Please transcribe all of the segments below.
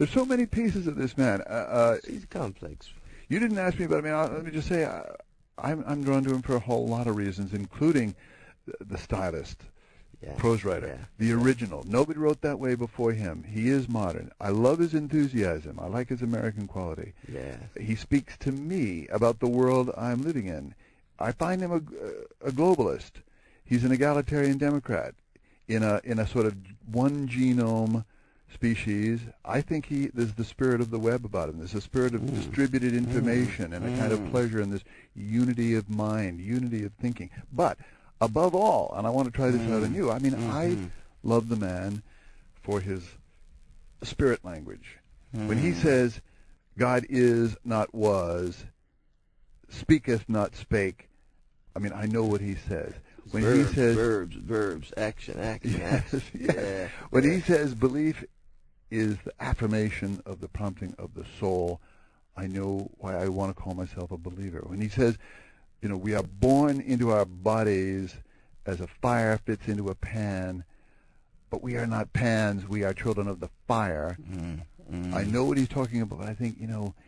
There's so many pieces of this man. He's complex. You didn't ask me, but I mean, let me just say, I'm drawn to him for a whole lot of reasons, including the stylist, prose writer, the original. Nobody wrote that way before him. He is modern. I love his enthusiasm. I like his American quality. Yeah. He speaks to me about the world I'm living in. I find him a globalist. He's an egalitarian Democrat in a sort of one genome species. I think there's the spirit of the web about him. There's a spirit of distributed information and a kind of pleasure in this unity of mind, unity of thinking. But above all, and I want to try this out on you, I mean, I love the man for his spirit language. When he says, God is, not was, speaketh, not spake, I mean, I know what he says. When verbs, he says verbs, action. Yes. Yeah. When he says belief is the affirmation of the prompting of the soul, I know why I want to call myself a believer. When he says, we are born into our bodies as a fire fits into a pan, but we are not pans, we are children of the fire. I know what he's talking about, but I think,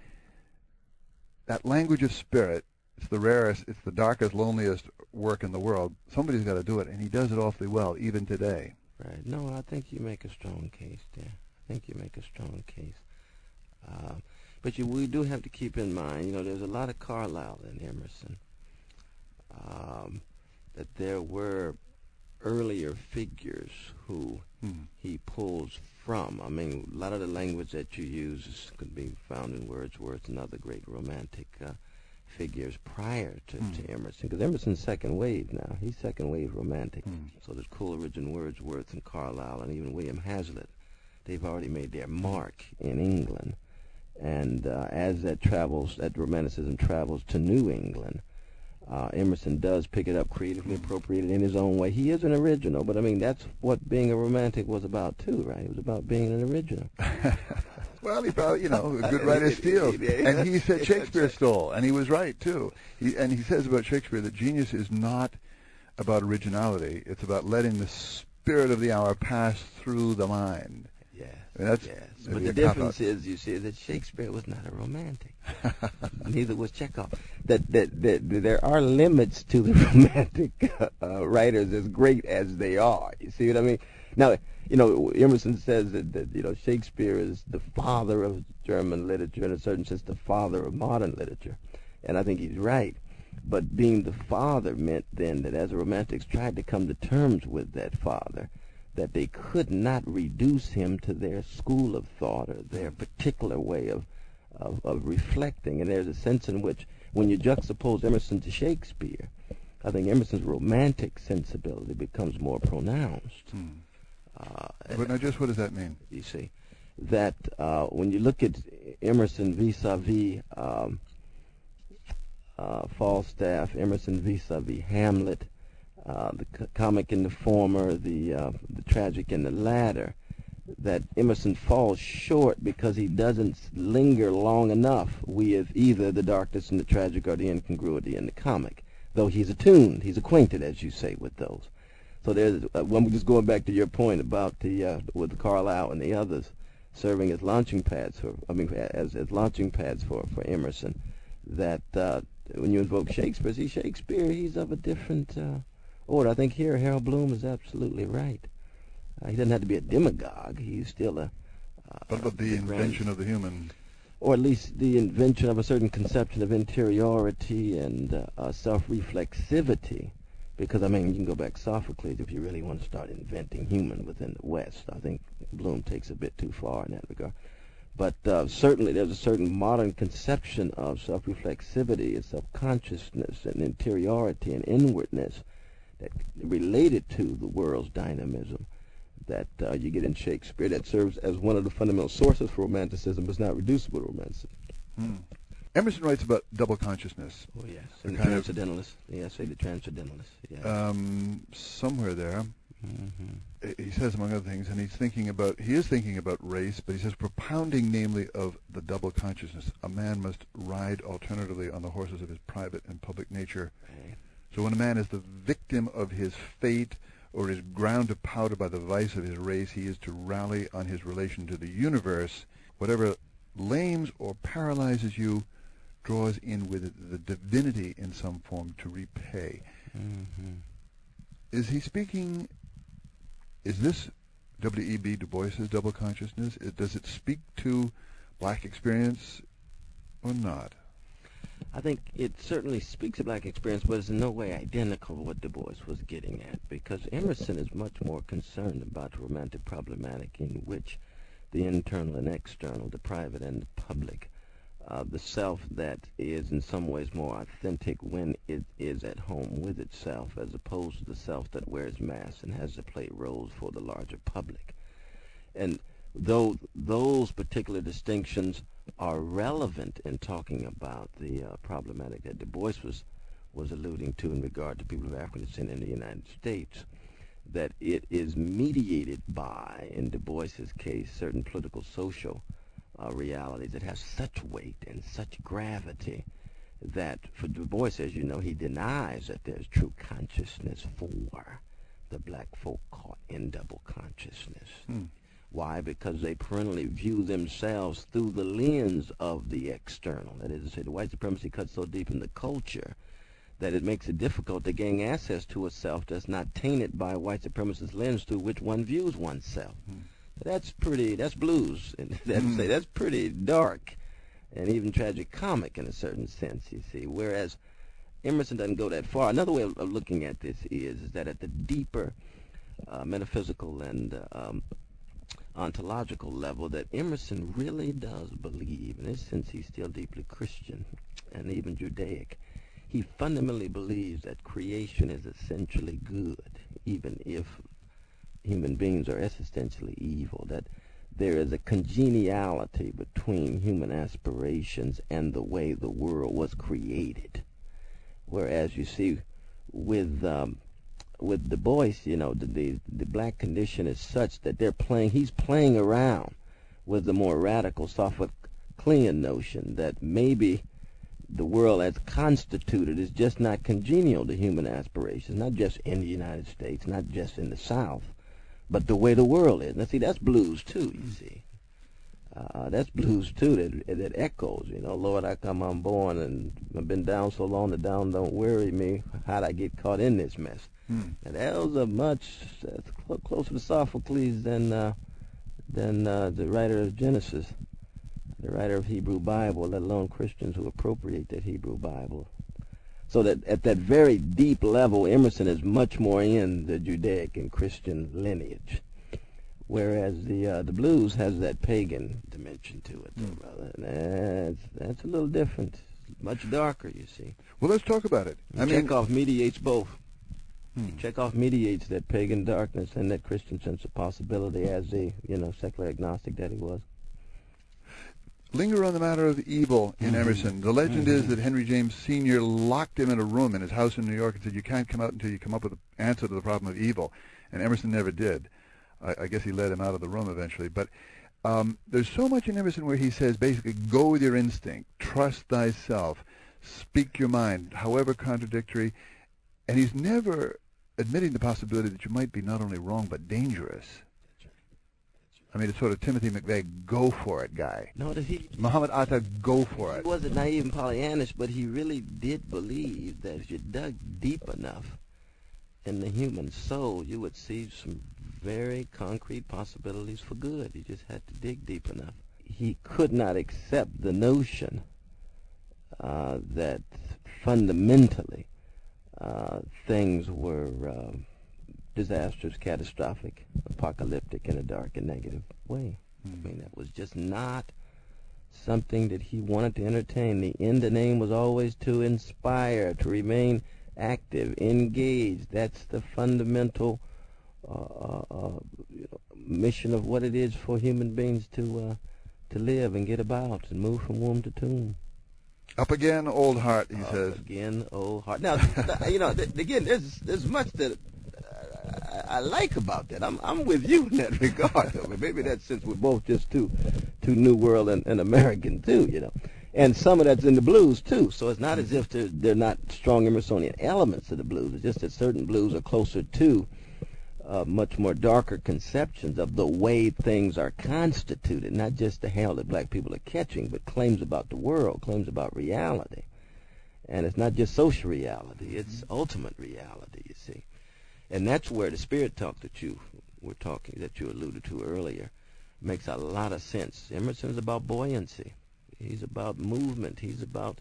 that language of spirit, it's the rarest, it's the darkest, loneliest work in the world. Somebody's got to do it, and he does it awfully well, even today. Right. No, I think you make a strong case there. I think you make a strong case. But we do have to keep in mind, there's a lot of Carlyle in Emerson. That there were earlier figures who he pulls from. I mean, a lot of the language that you use could be found in Wordsworth and other great romantic figures prior to Emerson, because Emerson's second wave now. He's second wave romantic. So there's Coleridge and Wordsworth and Carlyle and even William Hazlitt. They've already made their mark in England. And as that romanticism travels to New England, Emerson does pick it up, creatively appropriate it in his own way. He is an original, but I mean, that's what being a romantic was about too, right? It was about being an original. Well, he probably, a good writer steals. And he said Shakespeare stole, and he was right, too. He says about Shakespeare that genius is not about originality. It's about letting the spirit of the hour pass through the mind. Yes, I mean, that's but the difference is, you see, that Shakespeare was not a romantic. Neither was Chekhov. That there are limits to the romantic writers, as great as they are. You see what I mean? Now, Emerson says that Shakespeare is the father of German literature, in a certain sense, the father of modern literature, and I think he's right. But being the father meant then that as the Romantics tried to come to terms with that father, that they could not reduce him to their school of thought or their particular way of reflecting. And there's a sense in which, when you juxtapose Emerson to Shakespeare, I think Emerson's romantic sensibility becomes more pronounced. But now, just what does that mean? You see, that when you look at Emerson vis-a-vis Falstaff, Emerson vis-a-vis Hamlet, the comic in the former, the tragic in the latter, that Emerson falls short because he doesn't linger long enough with either the darkness in the tragic or the incongruity in the comic, though he's attuned, he's acquainted, as you say, with those. So there's when we're just going back to your point about with Carlyle and the others serving as launching pads as launching pads for Emerson, that when you invoke Shakespeare, he's of a different order. I think here Harold Bloom is absolutely right. He doesn't have to be a demagogue. He's still a... What about the invention of the human? Or at least the invention of a certain conception of interiority and self-reflexivity. Because, I mean, you can go back Sophocles if you really want to start inventing human within the West. I think Bloom takes a bit too far in that regard. But certainly there's a certain modern conception of self-reflexivity and self-consciousness and interiority and inwardness that related to the world's dynamism that you get in Shakespeare, that serves as one of the fundamental sources for Romanticism, but is not reducible to Romanticism. Emerson writes about double consciousness. Oh, yes. And the Transcendentalist. The essay, The Transcendentalist. Yes. Somewhere there, he says, among other things, and he is thinking about race, but he says, propounding namely of the double consciousness, a man must ride alternatively on the horses of his private and public nature. Right. So when a man is the victim of his fate or is ground to powder by the vice of his race, he is to rally on his relation to the universe Whatever lames or paralyzes you draws in with it the divinity in some form to repay. Mm-hmm. Is he speaking, is this W.E.B. Du Bois's double consciousness? Does it speak to black experience or not? I think it certainly speaks of black experience, but it's in no way identical to what Du Bois was getting at, because Emerson is much more concerned about the romantic problematic in which the internal and external, the private and the public, the self that is in some ways more authentic when it is at home with itself, as opposed to the self that wears masks and has to play roles for the larger public. And though those particular distinctions are relevant in talking about the problematic that Du Bois was alluding to in regard to people of African descent in the United States, that it is mediated by, in Du Bois's case, certain political social realities that have such weight and such gravity that, for Du Bois, as you know, he denies that there's true consciousness for the black folk caught in double consciousness. Why? Because they perennially view themselves through the lens of the external. That is to say, the white supremacy cuts so deep in the culture that it makes it difficult to gain access to a self that's not tainted by a white supremacist lens through which one views oneself. That's blues. That's pretty dark and even tragicomic in a certain sense, you see. Whereas Emerson doesn't go that far. Another way of looking at this is that at the deeper metaphysical and ontological level, that Emerson really does believe, in this sense he's still deeply Christian and even Judaic, he fundamentally believes that creation is essentially good, even if human beings are essentially evil, that there is a congeniality between human aspirations and the way the world was created. Whereas you see with Du Bois, you know, the black condition is such that he's playing around with the more radical Sophoclean notion that maybe the world as constituted is just not congenial to human aspirations, not just in the United States, not just in the South, but the way the world is. Now, see, that's blues too, you see. That's blues too that echoes, you know, Lord, how come I'm born and I've been down so long, the down don't worry me, how'd I get caught in this mess? And that was that's closer to Sophocles than the writer of Genesis, the writer of Hebrew Bible, let alone Christians who appropriate that Hebrew Bible. So that at that very deep level, Emerson is much more in the Judaic and Christian lineage, whereas the blues has that pagan dimension to it, brother. And that's a little different, much darker, you see. Well, let's talk about it. Chekhov mediates both. Chekhov mediates that pagan darkness and that Christian sense of possibility as the, secular agnostic that he was. Linger on the matter of evil in Emerson. The legend is that Henry James Sr. locked him in a room in his house in New York and said, you can't come out until you come up with an answer to the problem of evil. And Emerson never did. I guess he let him out of the room eventually. But there's so much in Emerson where he says, basically, go with your instinct, trust thyself, speak your mind, however contradictory. And he's never admitting the possibility that you might be not only wrong, but dangerous. I mean, it's sort of Timothy McVeigh, go for it guy. No, Muhammad Atta, go for it. He wasn't naive and Pollyannish, but he really did believe that if you dug deep enough in the human soul, you would see some very concrete possibilities for good. You just had to dig deep enough. He could not accept the notion that fundamentally things were disastrous, catastrophic, apocalyptic in a dark and negative way. I mean, that was just not something that he wanted to entertain. The end of the name was always to inspire, to remain active, engaged. That's the fundamental mission of what it is for human beings to live and get about and move from womb to tomb. Up again, old heart, he says. Up again, old heart. Now, again, there's much that I like about that. I'm with you in that regard. I mean, maybe that's since we're both just two New World and American too, And some of that's in the blues too. So it's not as if they're not strong Emersonian elements of the blues. It's just that certain blues are closer to much more darker conceptions of the way things are constituted, not just the hell that black people are catching, but claims about the world, claims about reality. And it's not just social reality, it's ultimate reality, you see. And that's where the spirit talk that you were talking, that you alluded to earlier, makes a lot of sense. Emerson's about buoyancy. He's about movement. He's about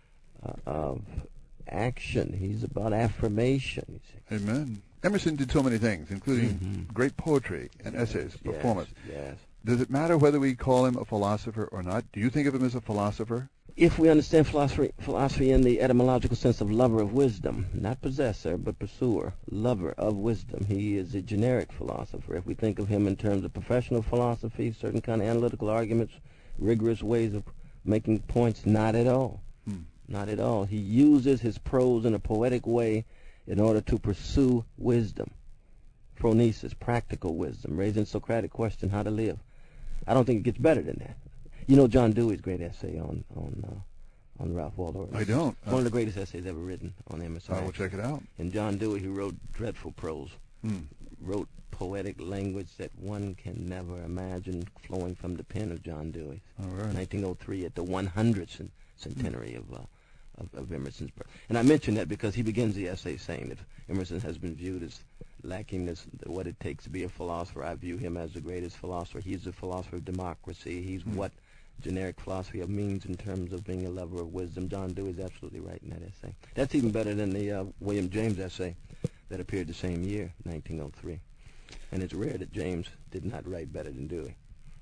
action. He's about affirmation, you see. Amen. Emerson did so many things, including great poetry and essays, performance. Yes. Does it matter whether we call him a philosopher or not? Do you think of him as a philosopher? If we understand philosophy in the etymological sense of lover of wisdom, not possessor, but pursuer, lover of wisdom, he is a generic philosopher. If we think of him in terms of professional philosophy, certain kind of analytical arguments, rigorous ways of making points, not at all. Not at all. He uses his prose in a poetic way in order to pursue wisdom. Phronesis, practical wisdom, raising Socratic question, how to live. I don't think it gets better than that. You know John Dewey's great essay on Ralph Waldo Emerson? I don't. One of the greatest essays ever written on Emerson. I will check it out. And John Dewey, who wrote dreadful prose, wrote poetic language that one can never imagine flowing from the pen of John Dewey. All right. 1903, at the 100th centenary of Emerson's birth. And I mention that because he begins the essay saying that Emerson has been viewed as lacking what it takes to be a philosopher. I view him as the greatest philosopher. He's the philosopher of democracy. He's what generic philosophy means in terms of being a lover of wisdom. John Dewey is absolutely right in that essay. That's even better than the William James essay that appeared the same year, 1903. And it's rare that James did not write better than Dewey.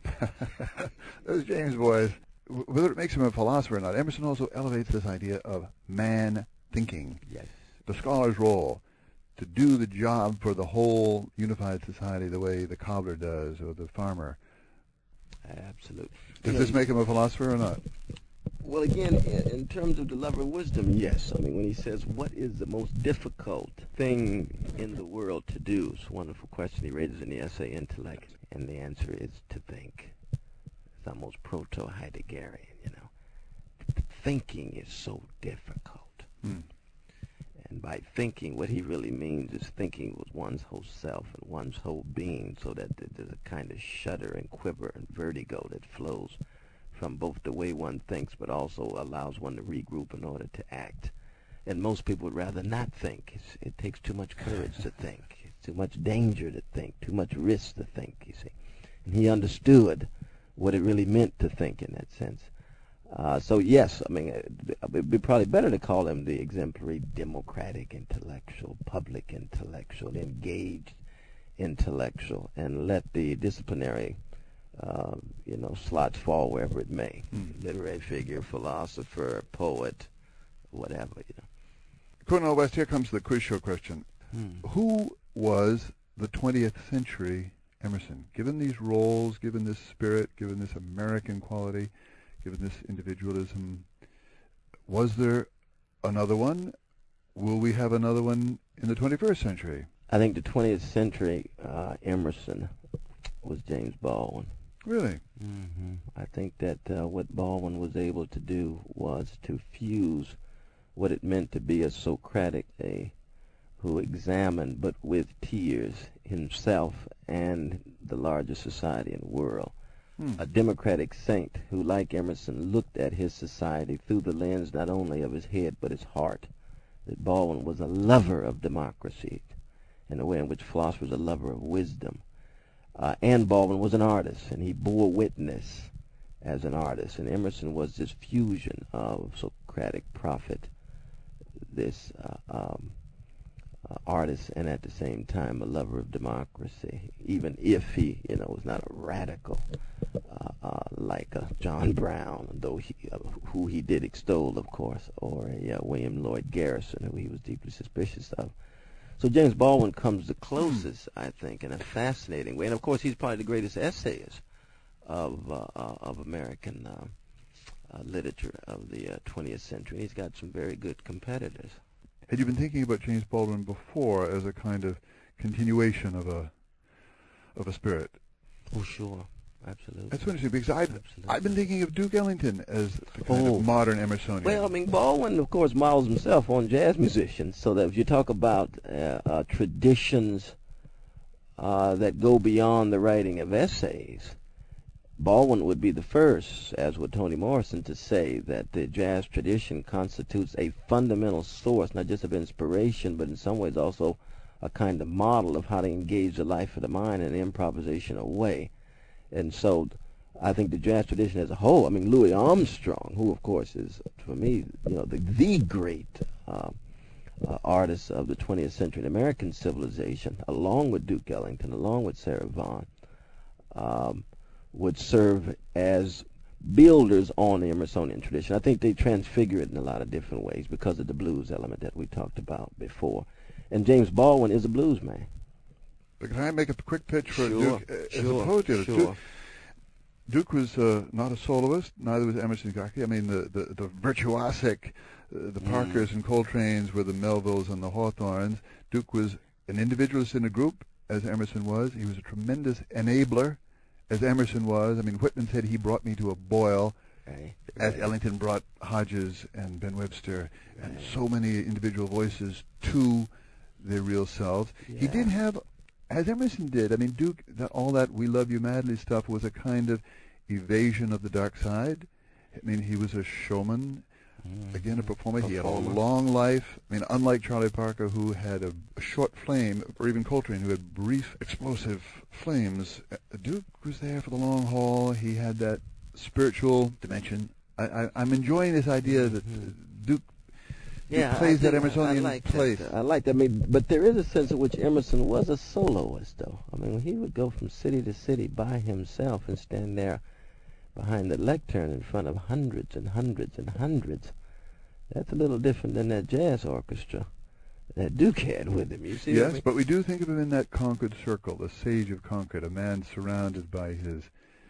Those James boys, whether it makes him a philosopher or not, Emerson also elevates this idea of man thinking. Yes. The scholar's role, to do the job for the whole unified society the way the cobbler does or the farmer. Absolutely. Does this make him a philosopher or not? Well, again, in terms of the lover of wisdom, yes. I mean, when he says, what is the most difficult thing in the world to do? It's a wonderful question he raises in the essay Intellect, and the answer is to think. It's almost proto-Heideggerian, you know. Thinking is so difficult. And by thinking, what he really means is thinking with one's whole self and one's whole being, so that there's a kind of shudder and quiver and vertigo that flows from both the way one thinks, but also allows one to regroup in order to act. And most people would rather not think. It takes too much courage to think. It's too much danger to think, too much risk to think, you see. And he understood what it really meant to think in that sense. So yes, I mean, it'd be probably better to call him the exemplary democratic intellectual, public intellectual, engaged intellectual, and let the disciplinary, slots fall wherever it may. Literary figure, philosopher, poet, whatever, you know. Cornel West, here comes the quiz show question. Who was the 20th century Emerson? Given these roles, given this spirit, given this American quality, given this individualism, was there another one? Will we have another one in the 21st century? I think the 20th century Emerson was James Baldwin. Really? I think that what Baldwin was able to do was to fuse what it meant to be a Socratic, who examined, but with tears, himself and the larger society and world. A democratic saint who, like Emerson, looked at his society through the lens not only of his head but his heart. That Baldwin was a lover of democracy, in a way in which philosophers are a lover of wisdom. And Baldwin was an artist, and he bore witness as an artist. And Emerson was this fusion of Socratic prophet, this artist, and at the same time a lover of democracy, even if he, was not a radical like John Brown, though who he did extol, of course, or a William Lloyd Garrison, who he was deeply suspicious of. So James Baldwin comes the closest, I think, in a fascinating way. And, of course, he's probably the greatest essayist of American literature of the 20th century. He's got some very good competitors. Had you been thinking about James Baldwin before as a kind of continuation of a spirit? Oh, sure. Absolutely. That's interesting, because I've been thinking of Duke Ellington as the kind of modern Emersonian. Well, I mean, Baldwin, of course, models himself on jazz musicians, so that if you talk about traditions that go beyond the writing of essays. Baldwin would be the first, as would Toni Morrison, to say that the jazz tradition constitutes a fundamental source, not just of inspiration, but in some ways also a kind of model of how to engage the life of the mind in an improvisational way. And so I think the jazz tradition as a whole, I mean, Louis Armstrong, who of course is, for me, the great artist of the 20th century in American civilization, along with Duke Ellington, along with Sarah Vaughan, would serve as builders on the Emersonian tradition. I think they transfigure it in a lot of different ways because of the blues element that we talked about before. And James Baldwin is a blues man. But can I make a quick pitch for Sure, Duke as sure, a poet? sure. Duke was not a soloist, neither was Emerson exactly. I mean, the virtuosic, the Parkers and Coltrane's were the Melvilles and the Hawthorns. Duke was an individualist in a group, as Emerson was. He was a tremendous enabler, as Emerson was. I mean, Whitman said he brought me to a boil, as Ellington brought Hodges and Ben Webster and so many individual voices to their real selves. Yeah. He did have, as Emerson did, I mean, Duke, all that "We Love You Madly" stuff was a kind of evasion of the dark side. I mean, he was a showman, again, a performer. He had a long life. I mean, unlike Charlie Parker, who had a short flame, or even Coltrane, who had brief, explosive flames, Duke was there for the long haul. He had that spiritual dimension. I'm enjoying this idea that Duke plays that Emersonian place. I like that. I mean, but there is a sense in which Emerson was a soloist, though. I mean, when he would go from city to city by himself and stand there behind the lectern in front of hundreds and hundreds and hundreds, that's a little different than that jazz orchestra that Duke had with him. You see? Yes, what I mean? but we do think of him in that Concord circle, the sage of Concord, a man surrounded by his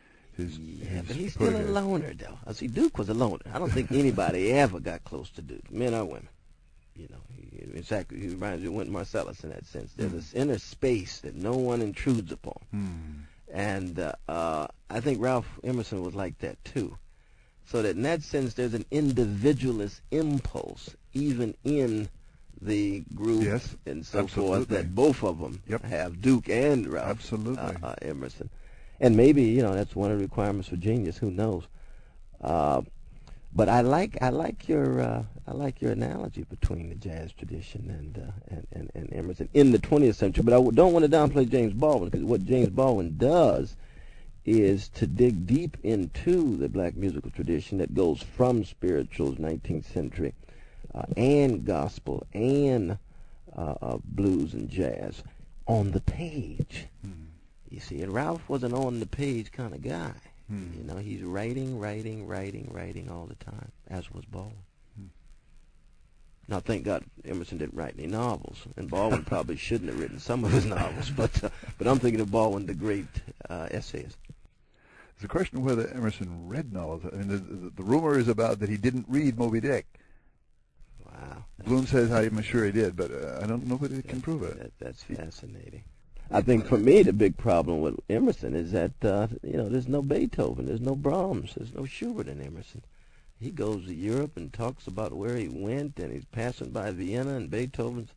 but he's still a loner, though. I see, Duke was a loner. I don't think anybody ever got close to Duke, men or women. In fact, he reminds me of Wynton Marsalis in that sense. There's this inner space that no one intrudes upon. And I think Ralph Emerson was like that, too. So that in that sense, there's an individualist impulse, even in the group and so forth, that both of them have, Duke and Ralph Emerson. And maybe, that's one of the requirements for genius. Who knows? But I like your analogy between the jazz tradition and Emerson in the 20th century. But I don't want to downplay James Baldwin, because what James Baldwin does is to dig deep into the black musical tradition that goes from spirituals, 19th century, and gospel and blues and jazz on the page. You see, and Ralph was an on-the-page kind of guy. He's writing all the time, as was Baldwin. Now, thank God Emerson didn't write any novels, and Baldwin probably shouldn't have written some of his novels, but I'm thinking of Baldwin, the great essayist. It's a question of whether Emerson read novels. I mean, the rumor is about that he didn't read Moby Dick. Wow. Bloom says I'm sure he did, but I don't know whether he can prove it. That's fascinating. I think for me the big problem with Emerson is that there's no Beethoven, there's no Brahms, there's no Schubert in Emerson. He goes to Europe and talks about where he went, and he's passing by Vienna, and Beethoven's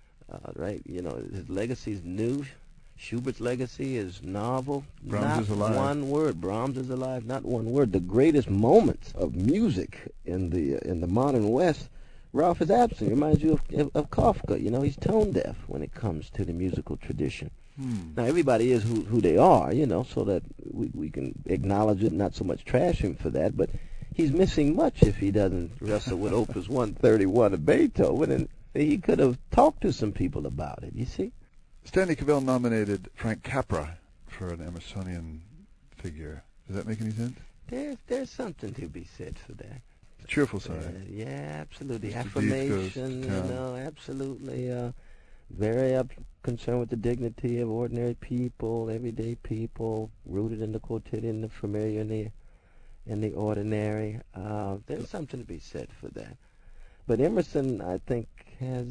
his legacy is new. Schubert's legacy is novel. Brahms is alive. Not one word. Brahms is alive. Not one word. The greatest moments of music in the modern West, Ralph is absent. It reminds you of Kafka. He's tone deaf when it comes to the musical tradition. Now, everybody is who they are, so that we can acknowledge it, not so much trash him for that, but he's missing much if he doesn't wrestle with Opus 131 of Beethoven, and he could have talked to some people about it, you see? Stanley Cavell nominated Frank Capra for an Emersonian figure. Does that make any sense? There's something to be said for that. The cheerful side. Yeah, absolutely. Mr. Affirmation, absolutely. Very concerned with the dignity of ordinary people, everyday people, rooted in the quotidian, the familiar, and the ordinary. There's something to be said for that. But Emerson, I think, has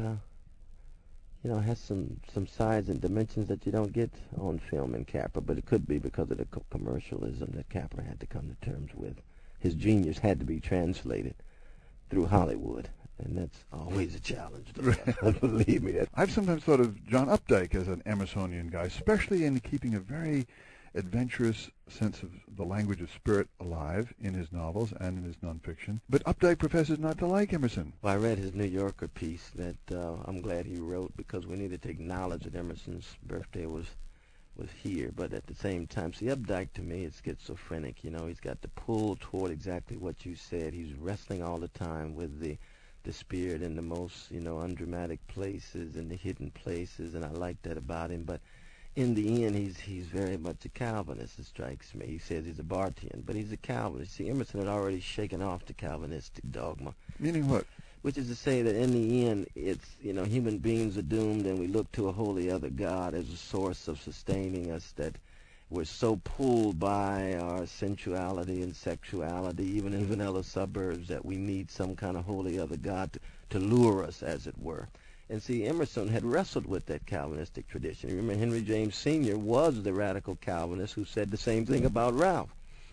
has some sides and dimensions that you don't get on film in Capra, but it could be because of the commercialism that Capra had to come to terms with. His genius had to be translated through Hollywood, And that's always a challenge, believe me. I've sometimes thought of John Updike as an Emersonian guy, especially in keeping a very adventurous sense of the language of spirit alive in his novels and in his nonfiction. But Updike professes not to like Emerson. Well, I read his New Yorker piece that I'm glad he wrote, because we needed to acknowledge that Emerson's birthday was here. But at the same time, see, Updike to me is schizophrenic. You know, he's got the pull toward exactly what you said. He's wrestling all the time with the spirit in the most, undramatic places and the hidden places, and I like that about him. But in the end, he's very much a Calvinist, it strikes me. He says he's a Barthian, but he's a Calvinist. See, Emerson had already shaken off the Calvinistic dogma. Meaning what? Which is to say that in the end, it's, human beings are doomed, and we look to a holy other God as a source of sustaining us, that we're so pulled by our sensuality and sexuality, even in vanilla suburbs, that we need some kind of holy other God to lure us, as it were. And see, Emerson had wrestled with that Calvinistic tradition. Remember, Henry James Sr. was the radical Calvinist who said the same thing about Ralph.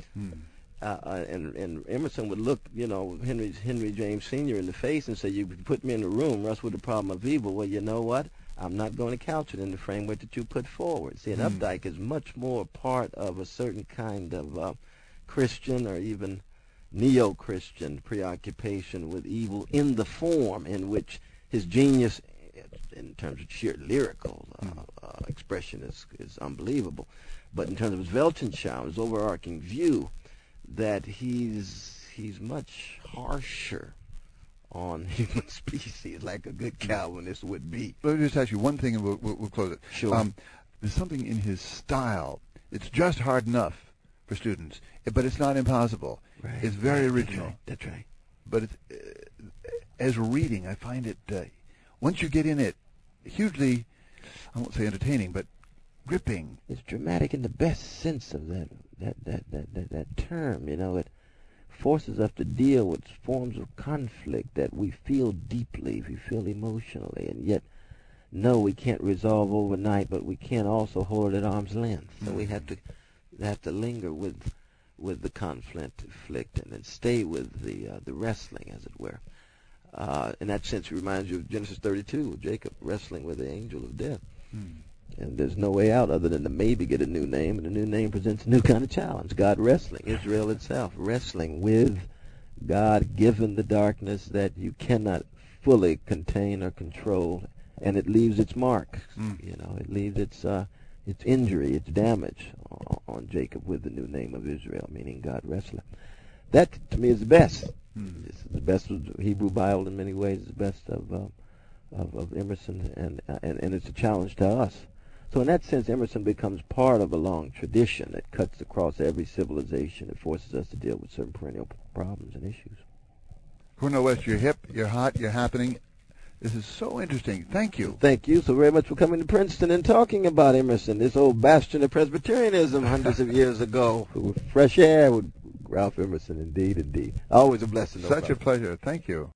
And Emerson would look, Henry James Sr. in the face and say, "You put me in the room, wrestle with the problem of evil. Well, you know what? I'm not going to couch it in the framework that you put forward." See, and Updike is much more part of a certain kind of Christian or even neo-Christian preoccupation with evil in the form in which his genius, in terms of sheer lyrical expression, is unbelievable. But in terms of his Weltanschauung, his overarching view, that he's much harsher on human species, like a good Calvinist would be. Let me just ask you one thing, and we'll close it. Sure. There's something in his style. It's just hard enough for students, but it's not impossible. Right. It's very original. That's right. But as reading, I find it, once you get in it, hugely, I won't say entertaining, but gripping. It's dramatic in the best sense of that term. It forces us to deal with forms of conflict that we feel deeply, we feel emotionally, and yet no, we can't resolve overnight, but we can also hold it at arm's length. So we have to linger with the conflict and then stay with the wrestling, as it were. In that sense, it reminds you of Genesis 32, with Jacob wrestling with the angel of death. And there's no way out other than to maybe get a new name, and the new name presents a new kind of challenge. God wrestling, Israel itself wrestling with God, given the darkness that you cannot fully contain or control, and it leaves its mark. It leaves its injury, its damage on Jacob with the new name of Israel, meaning God wrestling. That, to me, is the best. It's the best of the Hebrew Bible in many ways. It's the best of Emerson, and it's a challenge to us. So in that sense, Emerson becomes part of a long tradition that cuts across every civilization. It forces us to deal with certain perennial problems and issues. Cornel West, you're hip, you're hot, you're happening. This is so interesting. Thank you. Thank you so very much for coming to Princeton and talking about Emerson, this old bastion of Presbyterianism hundreds of years ago. With fresh air with Ralph Emerson, indeed. Always a blessing. Such a pleasure. Thank you.